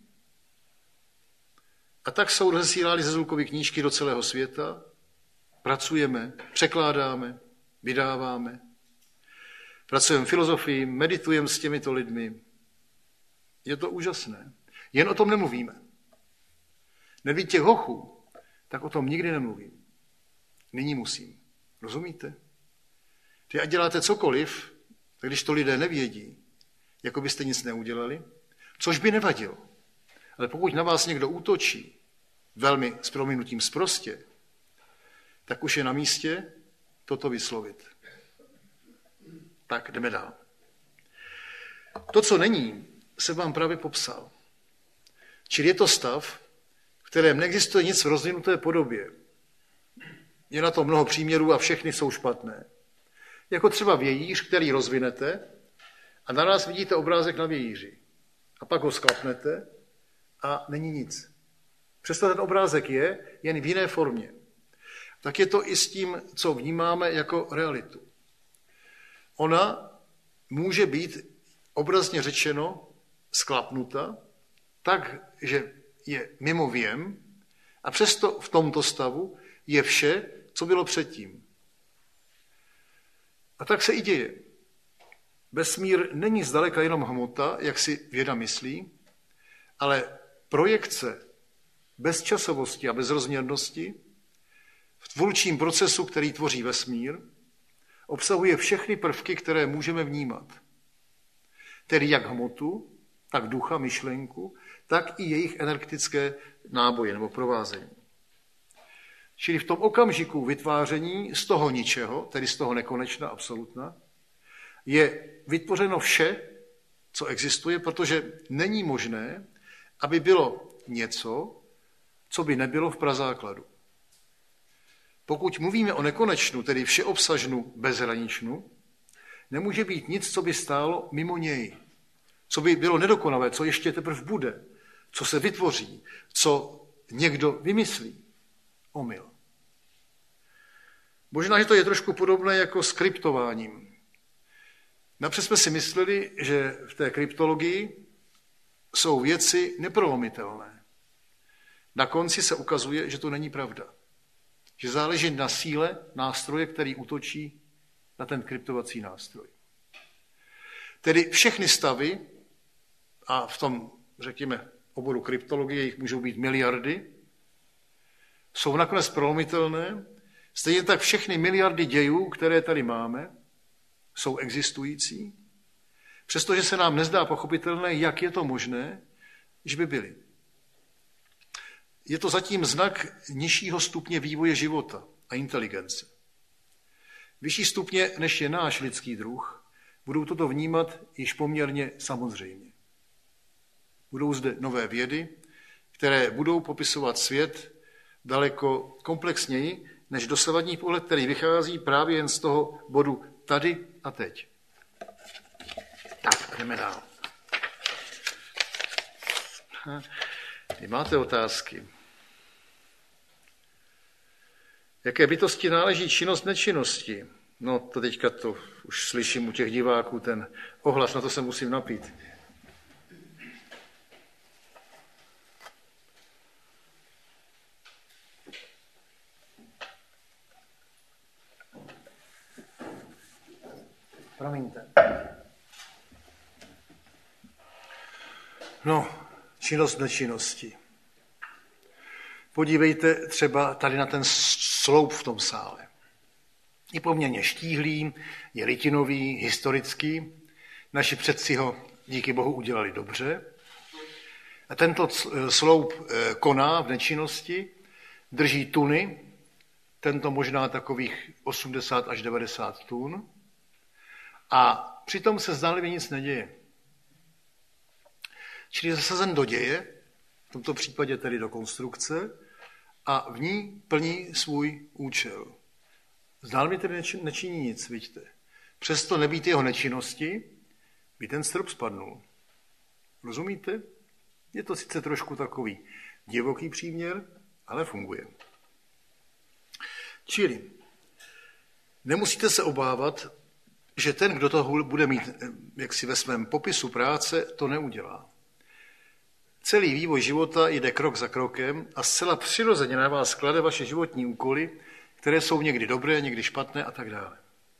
A: A tak jsou rozesílány Zezulkovy knížky do celého světa, pracujeme, překládáme, vydáváme, pracujeme v filozofii, meditujeme s těmito lidmi. Je to úžasné. Jen o tom nemluvíme. Nebýt těch hochů, tak o tom nikdy nemluvím. Nyní musím. Rozumíte? Ty ať děláte cokoliv, tak když to lidé nevědí, jako byste nic neudělali, což by nevadilo. Ale pokud na vás někdo útočí, velmi s prominutím sprostě, tak už je na místě toto vyslovit. Tak jdeme dál. To, co není, jsem vám právě popsal. Čili je to stav, v kterém neexistuje nic v rozvinuté podobě. Je na to mnoho příměrů a všechny jsou špatné. Jako třeba vějíř, který rozvinete a naraz vidíte obrázek na vějíři. A pak ho sklapnete a není nic. Přesto ten obrázek je jen v jiné formě. Tak je to i s tím, co vnímáme jako realitu. Ona může být obrazně řečeno sklapnuta tak, že je mimo věm a přesto v tomto stavu je vše, co bylo předtím. A tak se i děje. Vesmír není zdaleka jenom hmota, jak si věda myslí, ale projekce bezčasovosti a bezrozměrnosti v tvůrčím procesu, který tvoří vesmír, obsahuje všechny prvky, které můžeme vnímat. Tedy jak hmotu, tak ducha, myšlenku, tak i jejich energetické náboje nebo provázení. Čili v tom okamžiku vytváření z toho ničeho, tedy z toho nekonečna, absolutna, je vytvořeno vše, co existuje, protože není možné, aby bylo něco, co by nebylo v prazákladu. Pokud mluvíme o nekonečnu, tedy všeobsažnu, bezhraničnu, nemůže být nic, co by stálo mimo něj, co by bylo nedokonalé, co ještě teprve bude, co se vytvoří, co někdo vymyslí. Omyl. Možná, že to je trošku podobné jako s kryptováním. Napřed jsme si mysleli, že v té kryptologii jsou věci neprolomitelné. Na konci se ukazuje, že to není pravda. Že záleží na síle nástroje, který útočí na ten kryptovací nástroj. Tedy všechny stavy, a v tom, řekněme, oboru kryptologie jich můžou být miliardy, jsou nakonec prolomitelné. Stejně tak všechny miliardy dějů, které tady máme, jsou existující, přestože se nám nezdá pochopitelné, jak je to možné, že by byly. Je to zatím znak nižšího stupně vývoje života a inteligence. Vyšší stupně, než je náš lidský druh, budou toto vnímat již poměrně samozřejmě. Budou zde nové vědy, které budou popisovat svět daleko komplexněji, než dosavadní pohled, který vychází právě jen z toho bodu tady a teď. Tak, jdeme dál. Vy máte otázky. Jaké bytosti náleží činnost nečinnosti? No to teďka to už slyším u těch diváků, ten ohlas, na to se musím napít. Promiňte. No, činnost nečinnosti. Podívejte třeba tady na ten sloup v tom sále. Je poměrně štíhlý, je rytinový, historický. Naši předci ho díky Bohu udělali dobře. A tento sloup koná v nečinnosti, drží tuny, tento možná takových 80 až 90 tun. A přitom se zdánlivě nic neděje. Čili je zasazen do děje, v tomto případě tedy do konstrukce, a v ní plní svůj účel. Zdánlivě tedy nečiní nic, vidíte. Přesto nebýt jeho nečinnosti, by ten strop spadnul. Rozumíte? Je to sice trošku takový divoký příměr, ale funguje. Čili nemusíte se obávat, že ten, kdo to bude mít jaksi ve svém popisu práce, to neudělá. Celý vývoj života jde krok za krokem a zcela přirozeně na vás klade vaše životní úkoly, které jsou někdy dobré, někdy špatné a tak dále.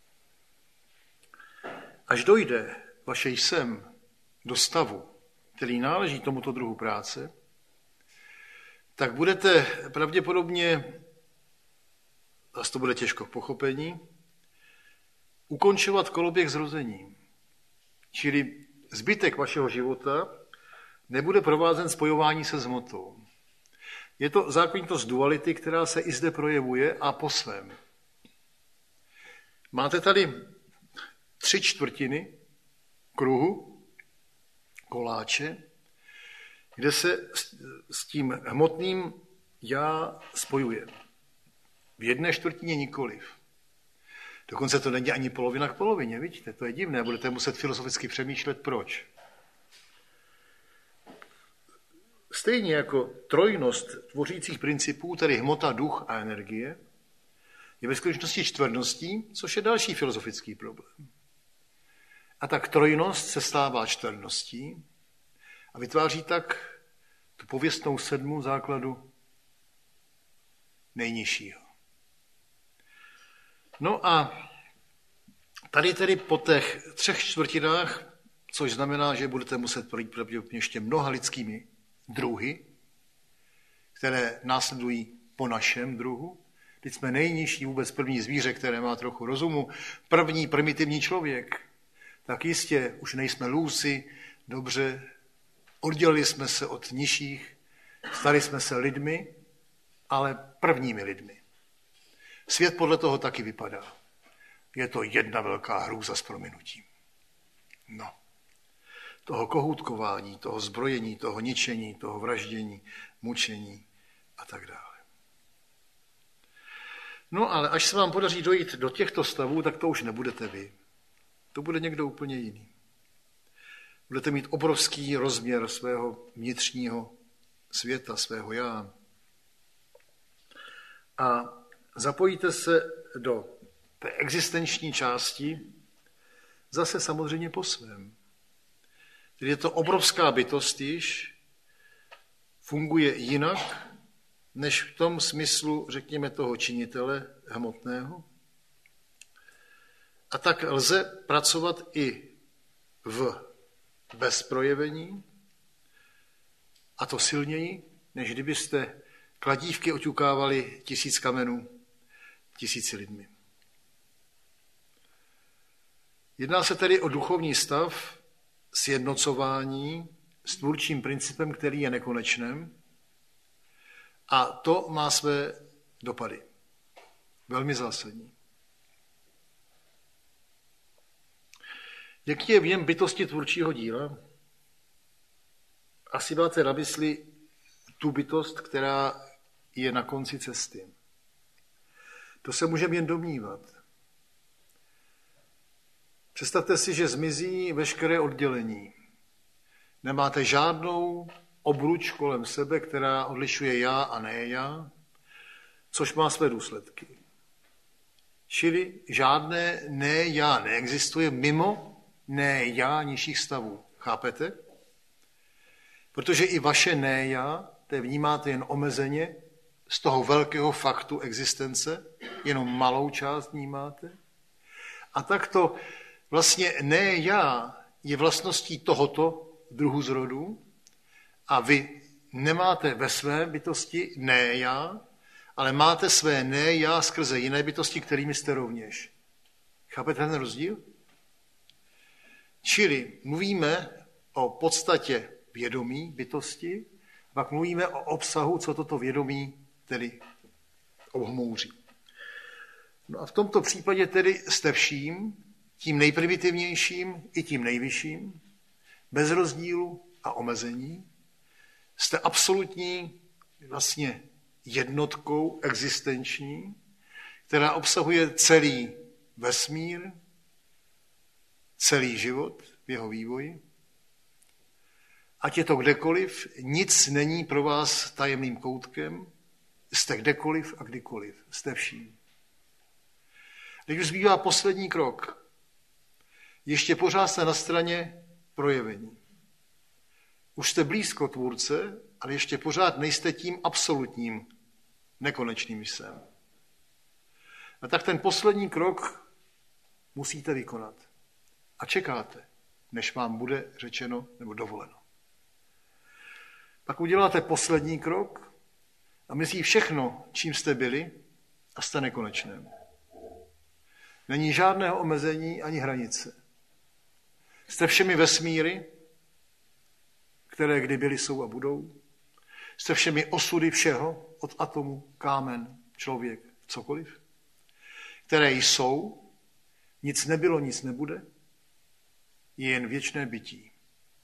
A: Až dojde vaše jsem do stavu, který náleží tomuto druhu práce, tak budete pravděpodobně, zase to bude těžko k pochopení, ukončovat koloběh zrození. Čili zbytek vašeho života nebude provázen spojování se s hmotou. Je to zákonitost duality, která se i zde projevuje a po svém. Máte tady 3/4 kruhu, koláče, kde se s tím hmotným já spojuje. V 1/4 nikoliv. Dokonce to není ani polovina k polovině, vidíte, to je divné, budete muset filozoficky přemýšlet, proč. Stejně jako trojnost tvořících principů, tedy hmota, duch a energie, je ve skutečnosti čtvrtností, což je další filozofický problém. A tak trojnost se stává čtvrtností a vytváří tak tu pověstnou sedmu základu nejnižšího. No a tady tedy po těch 3/4, což znamená, že budete muset projít pravděpodobně ještě mnoha lidskými druhy, které následují po našem druhu. Teď jsme nejnižší vůbec první zvíře, které má trochu rozumu. První primitivní člověk. Tak jistě už nejsme lůsi, dobře, oddělili jsme se od nižších, stali jsme se lidmi, ale prvními lidmi. Svět podle toho taky vypadá. Je to jedna velká hrůza s prominutím. No. Toho kohoutkování, toho zbrojení, toho ničení, toho vraždění, mučení a tak dále. No ale až se vám podaří dojít do těchto stavů, tak to už nebudete vy. To bude někdo úplně jiný. Budete mít obrovský rozměr svého vnitřního světa, svého já. A zapojíte se do té existenční části zase samozřejmě po svém. Tedy je to obrovská bytost již, funguje jinak, než v tom smyslu, řekněme, toho činitele hmotného. A tak lze pracovat i v bezprojevení, a to silněji, než kdybyste kladívky oťukávali 1000 kamenů 1000 lidmi. Jedná se tedy o duchovní stav sjednocování s tvůrčím principem, který je nekonečným, a to má své dopady. Velmi zásadní. Jaký je věm bytosti tvůrčího díla? Asi máte na mysli tu bytost, která je na konci cesty. To se můžeme jen domnívat. Představte si, že zmizí veškeré oddělení. Nemáte žádnou obruč kolem sebe, která odlišuje já a ne já, což má své důsledky. Čili žádné ne já neexistuje mimo ne já nižších stavů. Chápete? Protože i vaše ne já, to vnímáte jen omezeně z toho velkého faktu existence, jenom malou část vnímáte. A takto vlastně ne já je vlastností tohoto druhu zrodu a vy nemáte ve své bytosti ne já, ale máte své ne já skrze jiné bytosti, kterými jste rovněž. Chápete ten rozdíl? Čili mluvíme o podstatě vědomí bytosti, pak mluvíme o obsahu, co toto vědomí tedy obhmouří. No a v tomto případě tedy jste vším, tím nejprimitivnějším i tím nejvyšším, bez rozdílu a omezení, jste absolutní vlastně jednotkou existenční, která obsahuje celý vesmír, celý život v jeho vývoji. Ať je to kdekoliv, nic není pro vás tajemným koutkem, jste kdekoliv a kdykoliv, jste vším. Teď už zbývá poslední krok. Ještě pořád jste na straně projevení. Už jste blízko tvůrce, ale ještě pořád nejste tím absolutním, nekonečným jsem. A tak ten poslední krok musíte vykonat. A čekáte, než vám bude řečeno nebo dovoleno. Pak uděláte poslední krok a myslí všechno, čím jste byli, a jste nekonečném. Není žádného omezení ani hranice. Jste všemi vesmíry, které kdy byly, jsou a budou. Jste všemi osudy všeho, od atomu, kámen, člověk, cokoliv, které jsou, nic nebylo, nic nebude, je jen věčné bytí.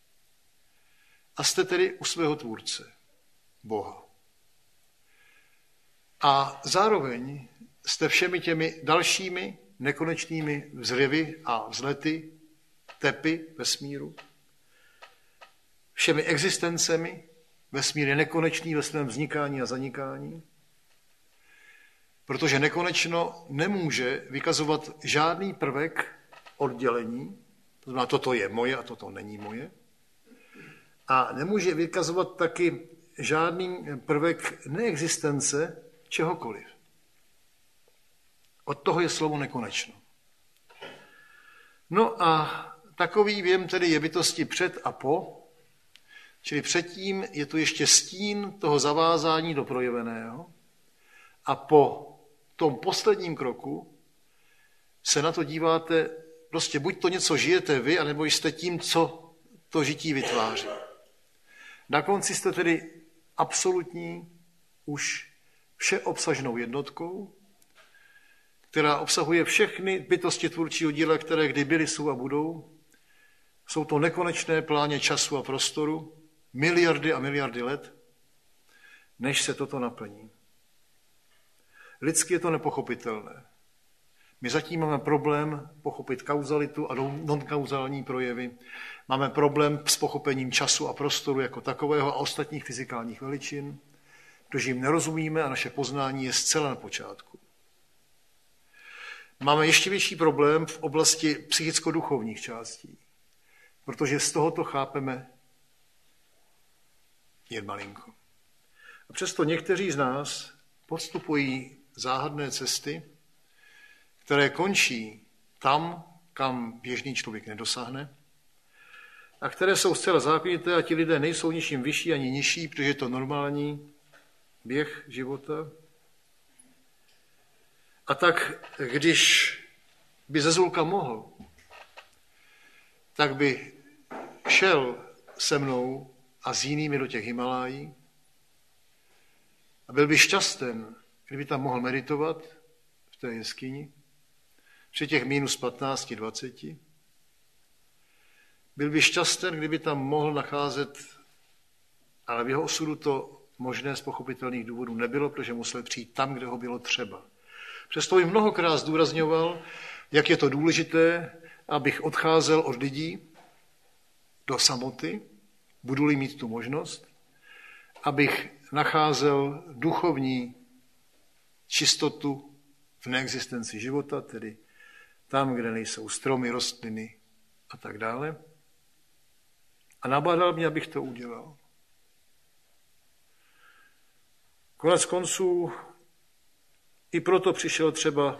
A: A jste tedy u svého tvůrce, Boha. A zároveň jste všemi těmi dalšími nekonečnými vzřevy a vzlety, tepy vesmíru, všemi existencemi, vesmír je nekonečný ve svém vznikání a zanikání, protože nekonečno nemůže vykazovat žádný prvek oddělení, to znamená, toto je moje a toto není moje, a nemůže vykazovat taky žádný prvek neexistence čehokoliv. Od toho je slovo nekonečno. No a takový věm tedy je bytosti před a po, čili předtím je tu ještě stín toho zavázání do projeveného a po tom posledním kroku se na to díváte, prostě buď to něco žijete vy, anebo jste tím, co to žití vytváří. Na konci jste tedy absolutní už všeobsažnou jednotkou, která obsahuje všechny bytosti tvůrčího díla, které kdy byly, jsou a budou. Jsou to nekonečné pláně času a prostoru, miliardy a miliardy let, než se toto naplní. Lidsky je to nepochopitelné. My zatím máme problém pochopit kauzalitu a non-kauzální projevy. Máme problém s pochopením času a prostoru jako takového a ostatních fyzikálních veličin, protože jim nerozumíme a naše poznání je zcela na počátku. Máme ještě větší problém v oblasti psychicko-duchovních částí, protože z tohoto chápeme jen malinko. A přesto někteří z nás podstupují záhadné cesty, které končí tam, kam běžný člověk nedosáhne, a které jsou zcela zákonité a ti lidé nejsou ničím vyšší ani nižší, protože je to normální běh života. A tak, když by Zezulka mohl, tak by šel se mnou a s jinými do těch Himalájí a byl by šťasten, kdyby tam mohl meditovat v té jeskyni při těch minus 15, 20. Byl by šťasten, kdyby tam mohl nacházet, ale v jeho osudu to možné z pochopitelných důvodů nebylo, protože musel přijít tam, kde ho bylo třeba. Přesto bych mnohokrát zdůrazňoval, jak je to důležité, abych odcházel od lidí do samoty, budu-li mít tu možnost, abych nacházel duchovní čistotu v neexistenci života, tedy tam, kde nejsou stromy, rostliny a tak dále. A nabádal mě, abych to udělal. Konec konců i proto přišel třeba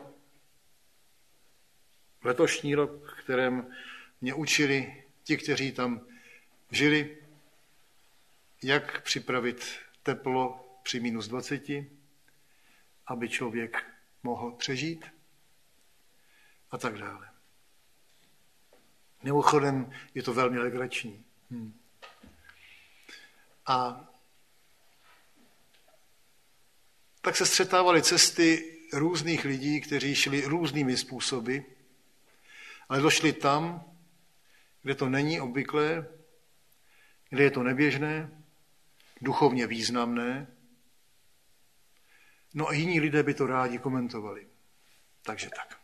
A: letošní rok, kterém mě učili ti, kteří tam žili, jak připravit teplo při minus 20, aby člověk mohl přežít a tak dále. Mimochodem je to velmi legrační. A tak se střetávaly cesty různých lidí, kteří šli různými způsoby, ale došli tam, kde to není obvyklé, kde je to neběžné, duchovně významné. No a jiní lidé by to rádi komentovali. Takže tak.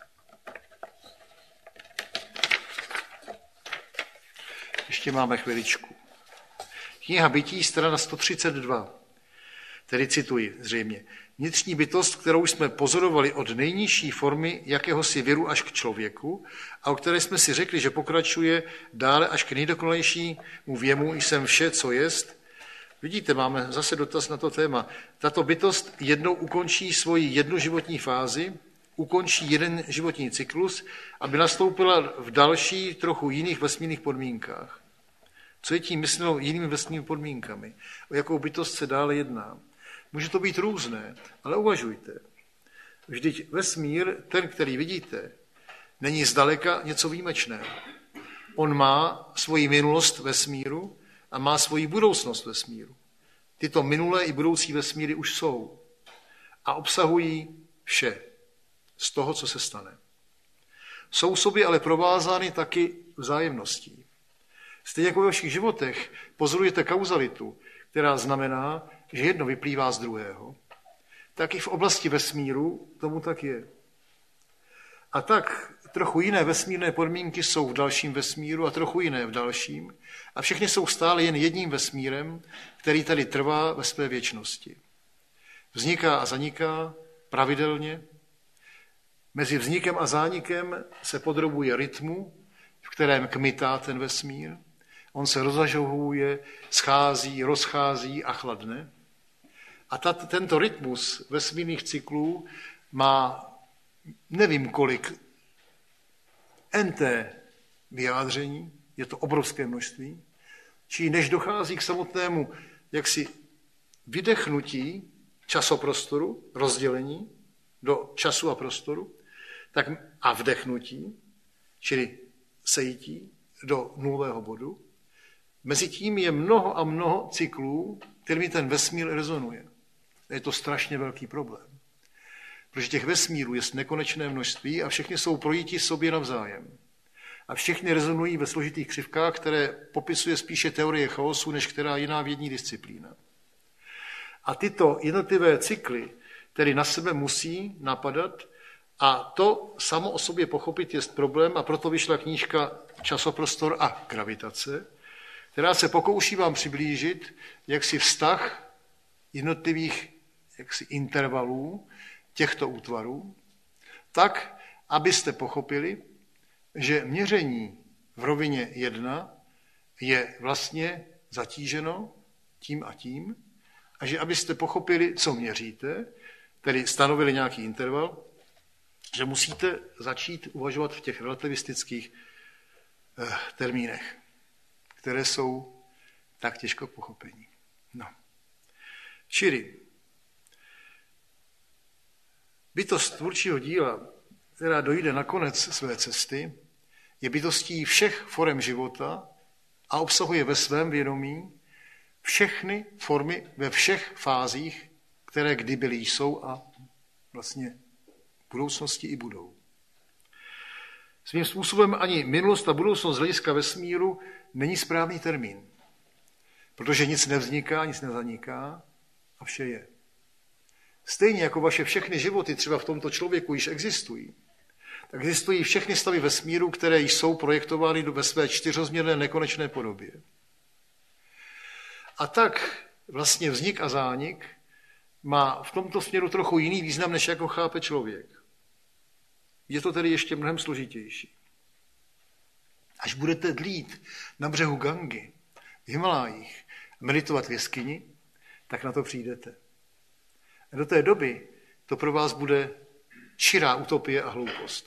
A: Ještě máme chviličku. Kniha Bytí, strana 132. Tedy cituji zřejmě. Vnitřní bytost, kterou jsme pozorovali od nejnižší formy jakéhosi viru až k člověku a o které jsme si řekli, že pokračuje dále až k nejdokonalejšímu věmu jsem vše, co jest. Vidíte, máme zase dotaz na to téma. Tato bytost jednou ukončí svoji jednu životní fázi, ukončí jeden životní cyklus, aby nastoupila v další, trochu jiných vesmírných podmínkách. Co je tím mysleno jinými vesmírnými podmínkami? O jakou bytost se dále jedná? Může to být různé, ale uvažujte. Vždyť vesmír, ten, který vidíte, není zdaleka něco výjimečného. On má svoji minulost vesmíru a má svoji budoucnost vesmíru. Tyto minulé i budoucí vesmíry už jsou a obsahují vše z toho, co se stane. Jsou sobě ale provázány taky vzájemností. Stejně jako ve vašich životech pozorujete kauzalitu, která znamená, že jedno vyplývá z druhého, tak i v oblasti vesmíru tomu tak je. A tak trochu jiné vesmírné podmínky jsou v dalším vesmíru a trochu jiné v dalším a všechny jsou stále jen jedním vesmírem, který tady trvá ve své věčnosti. Vzniká a zaniká pravidelně. Mezi vznikem a zánikem se podrobuje rytmu, v kterém kmitá ten vesmír. On se rozažohuje, schází, rozchází a chladne. A tento rytmus vesmírných cyklů má nevím kolik NT vyjádření, je to obrovské množství, či než dochází k samotnému jaksi vydechnutí časoprostoru, rozdělení do času a prostoru, tak a vdechnutí, čili sejítí do nulového bodu, mezi tím je mnoho a mnoho cyklů, kterými ten vesmír rezonuje. Je to strašně velký problém. Protože těch vesmírů je nekonečné množství a všechny jsou projití sobě navzájem. A všechny rezonují ve složitých křivkách, které popisuje spíše teorie chaosu, než která jiná vědní disciplína. A tyto jednotlivé cykly tedy na sebe musí napadat a to samo o sobě pochopit je problém a proto vyšla knížka Časoprostor a gravitace, která se pokouší vám přiblížit jaksi vztah jednotlivých jaksi intervalů těchto útvarů, tak, abyste pochopili, že měření v rovině 1 je vlastně zatíženo tím a tím, a že abyste pochopili, co měříte, tedy stanovili nějaký interval, že musíte začít uvažovat v těch relativistických termínech, které jsou tak těžko k pochopení. No. Čili bytost tvůrčího díla, která dojde na konec své cesty, je bytostí všech forem života a obsahuje ve svém vědomí všechny formy ve všech fázích, které kdy byly, jsou a vlastně v budoucnosti i budou. Svým způsobem ani minulost a budoucnost z hlediska vesmíru není správný termín, protože nic nevzniká, nic nezaniká a vše je. Stejně jako vaše všechny životy třeba v tomto člověku již existují, tak existují všechny stavy vesmíru, které jsou projektovány ve své čtyřrozměrné nekonečné podobě. A tak vlastně vznik a zánik má v tomto směru trochu jiný význam, než jako chápe člověk. Je to tedy ještě mnohem složitější. Až budete dlít na břehu Gangy, v Himalájích, meditovat v jeskyni, tak na to přijdete. A do té doby to pro vás bude čirá utopie a hloupost.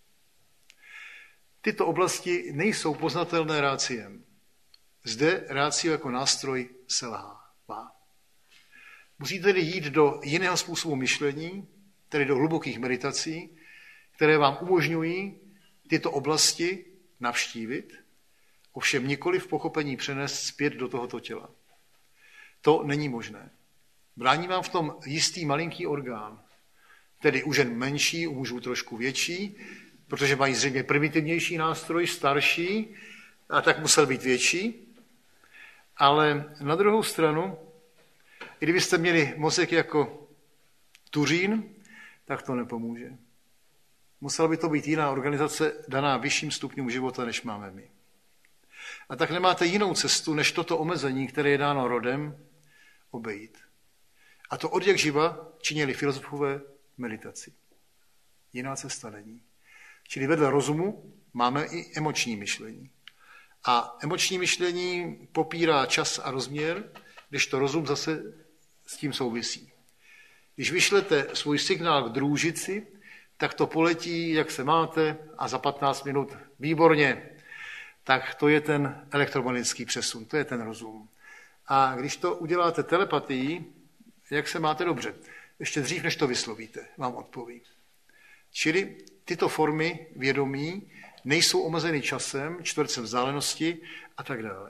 A: Tyto oblasti nejsou poznatelné ráciem. Zde rácio jako nástroj selhává. Musíte tedy jít do jiného způsobu myšlení, tedy do hlubokých meditací, které vám umožňují tyto oblasti navštívit, ovšem nikoli v pochopení přenést zpět do tohoto těla. To není možné. Brání vám v tom jistý malinký orgán, tedy u žen menší, u mužů trošku větší, protože mají zřejmě primitivnější nástroj, starší, a tak musel být větší. Ale na druhou stranu, i kdybyste měli mozek jako Tuřín, tak to nepomůže. Musela by to být jiná organizace daná vyšším stupňům života, než máme my. A tak nemáte jinou cestu, než toto omezení, které je dáno rodem, obejít. A to od jak živa činili filozofové meditaci. Jiná cesta není. Čili vedle rozumu máme i emoční myšlení. A emoční myšlení popírá čas a rozměr, když to rozum zase s tím souvisí. Když vyšlete svůj signál k drůžici, tak to poletí, jak se máte, a za 15 minut výborně. Tak to je ten elektromagnetický přesun, to je ten rozum. A když to uděláte telepatii, jak se máte dobře, ještě dřív, než to vyslovíte, vám odpoví. Čili tyto formy vědomí nejsou omezeny časem, čtvercem vzdálenosti a tak dále.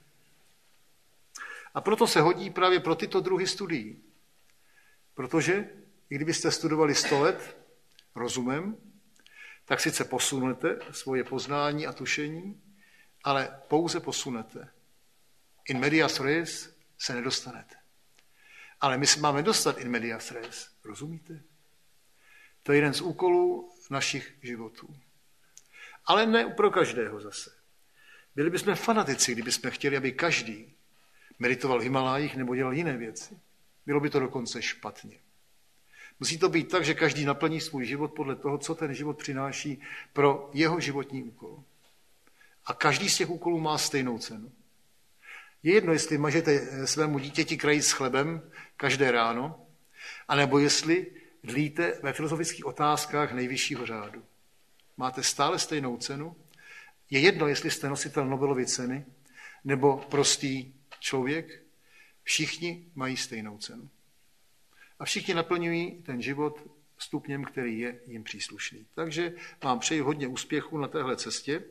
A: A proto se hodí právě pro tyto druhy studií. Protože i kdybyste studovali 100 let rozumem, tak sice posunete svoje poznání a tušení, ale pouze posunete. In medias res se nedostanete. Ale my se máme dostat in medias res. Rozumíte? To je jeden z úkolů našich životů. Ale ne pro každého zase. Byli bychom fanatici, kdybychom chtěli, aby každý meditoval v Himalájích nebo dělal jiné věci. Bylo by to dokonce špatně. Musí to být tak, že každý naplní svůj život podle toho, co ten život přináší pro jeho životní úkol. A každý z těch úkolů má stejnou cenu. Je jedno, jestli mažete svému dítěti krajíc s chlebem každé ráno, anebo jestli dlíte ve filozofických otázkách nejvyššího řádu. Máte stále stejnou cenu. Je jedno, jestli jste nositel Nobelovy ceny, nebo prostý člověk. Všichni mají stejnou cenu. A všichni naplňují ten život stupněm, který je jim příslušný. Takže vám přeji hodně úspěchů na téhle cestě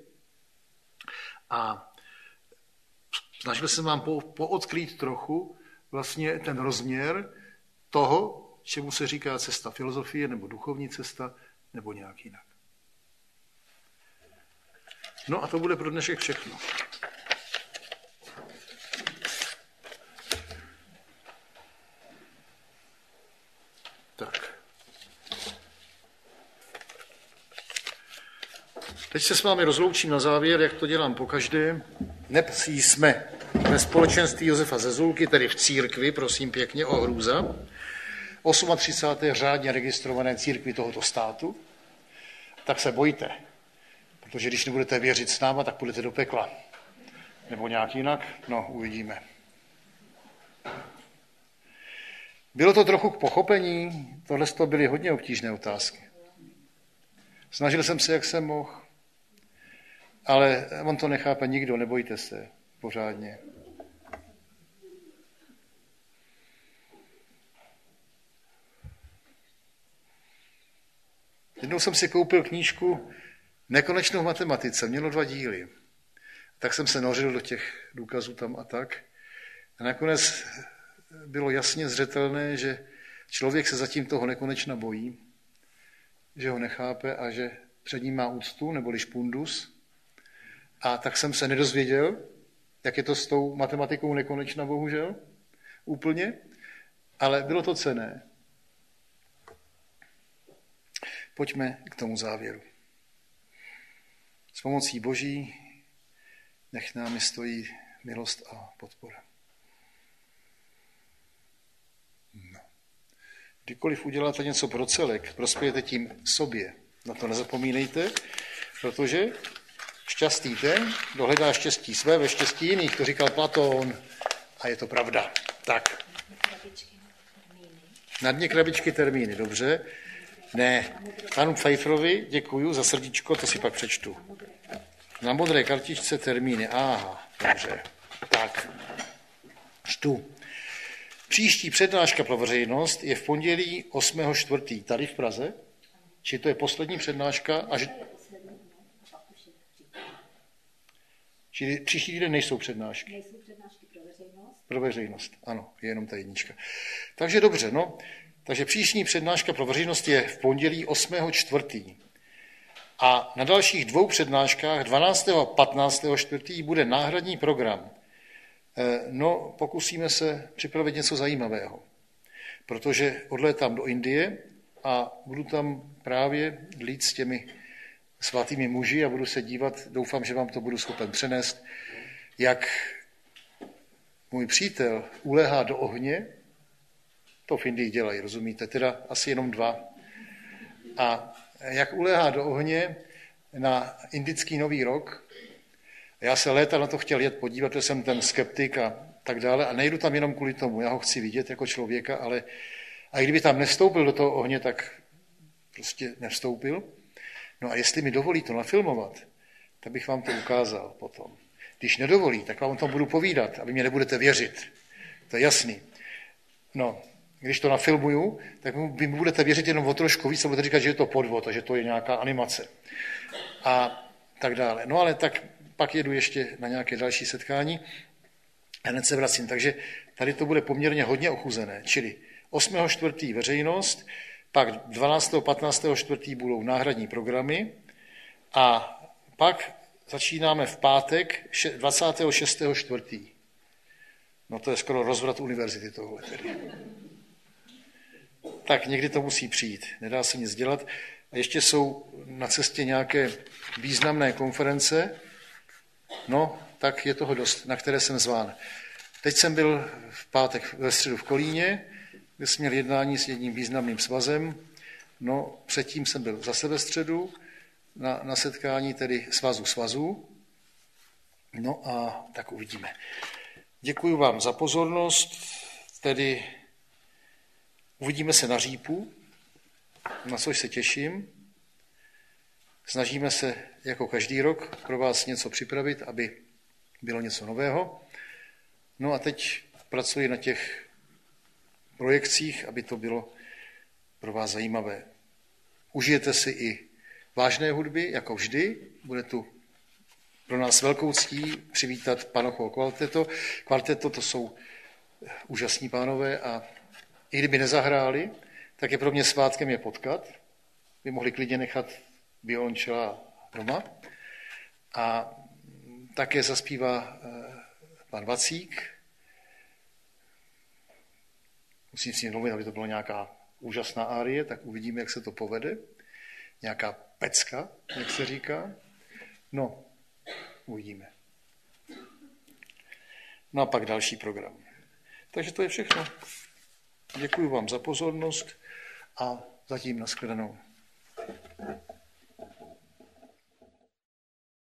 A: a snažil jsem vám poodkrýt trochu vlastně ten rozměr toho, čemu se říká cesta filozofie, nebo duchovní cesta, nebo nějak jinak. No a to bude pro dnešek všechno. Tak. Teď se s vámi rozloučím na závěr, jak to dělám pokaždé. Dnes jsme ve společenství Josefa Zezulky, tedy v církvi, prosím pěkně, o hrůza, 38. řádně registrované církvi tohoto státu, tak se bojte, protože když nebudete věřit s náma, tak půjdete do pekla. Nebo nějak jinak? No, uvidíme. Bylo to trochu k pochopení, tohle to byly hodně obtížné otázky. Snažil jsem se, jak jsem mohl, ale on to nechápe nikdo, nebojte se pořádně. Jednou jsem si koupil knížku Nekonečnou matematice mělo 2 díly. Tak jsem se nořil do těch důkazů tam a tak. A nakonec bylo jasně zřetelné, že člověk se zatím toho nekonečna bojí, že ho nechápe a že před ním má úctu, neboli špundus. A tak jsem se nedozvěděl, jak je to s tou matematikou nekonečna, bohužel, úplně, ale bylo to cenné. Pojďme k tomu závěru. S pomocí Boží nech námi stojí milost a podpora. No. Kdykoliv uděláte něco pro celek, prospějete tím sobě. Na to nezapomínejte, protože šťastný ten, kdo hledá štěstí své ve štěstí jiných, to říkal Platón, a je to pravda. Tak. Na dně krabičky termíny, dobře. Ne, panu Pfeifferovi děkuju za srdíčko, to si pak přečtu. Na modré kartičce termíny, aha, dobře. Tak, čtu. Příští přednáška pro veřejnost je v pondělí 8.4. tady v Praze, či to je poslední přednáška, až... Čili příští týden nejsou přednášky.
B: Nejsou přednášky pro veřejnost.
A: Pro veřejnost, ano, je jenom ta jednička. Takže dobře, no. Takže příští přednáška pro veřejnost je v pondělí 8.4. A na dalších 2 přednáškách 12. a 15.4. bude náhradní program. No, pokusíme se připravit něco zajímavého, protože odlétám do Indie a budu tam právě dlít s těmi svatými muži a budu se dívat, doufám, že vám to budu schopen přenést, jak můj přítel uléhá do ohně, to v Indii dělají, rozumíte, teda asi jenom 2. A jak uléhá do ohně na indický nový rok, já se léta na to chtěl jet podívat, protože jsem ten skeptik a tak dále a nejdu tam jenom kvůli tomu, já ho chci vidět jako člověka, ale a kdyby tam nevstoupil do toho ohně, tak prostě nevstoupil. No a jestli mi dovolí to nafilmovat, tak bych vám to ukázal potom. Když nedovolí, tak vám o tom budu povídat a vy mě nebudete věřit. To je jasný. No, když to nafilmuju, tak vy mi budete věřit jenom o trošku víc a budete říkat, že je to podvod a že to je nějaká animace. A tak dále. No ale tak pak jedu ještě na nějaké další setkání a hned se vracím. Takže tady to bude poměrně hodně ochuzené. Čili 8.4. veřejnost, pak 12. 15.4. budou náhradní programy a pak začínáme v pátek 26.4. No to je skoro rozvrat univerzity tohle tedy. Tak někdy to musí přijít, nedá se nic dělat. A ještě jsou na cestě nějaké významné konference, no tak je toho dost, na které jsem zván. Teď jsem byl v pátek ve středu v Kolíně, kde jsem měl jednání s jedním významným svazem. No, předtím jsem byl zase ve středu na setkání tedy svazů. No a tak uvidíme. Děkuji vám za pozornost, tedy uvidíme se na Řípu, na což se těším. Snažíme se jako každý rok pro vás něco připravit, aby bylo něco nového. No a teď pracuji na těch projekcích, aby to bylo pro vás zajímavé. Užijete si i vážné hudby, jako vždy. Bude tu pro nás velkou ctí přivítat Panocho Kvarteto. Kvarteto to jsou úžasní pánové a i kdyby nezahráli, tak je pro mě svátkem je potkat. By mohli klidně nechat violončela doma. A také zaspívá pan Vacík. Musím si domluvit, aby to byla nějaká úžasná árie, tak uvidíme, jak se to povede. Nějaká pecka, jak se říká. No, uvidíme. No a pak další program. Takže to je všechno. Děkuji vám za pozornost a zatím nashledanou.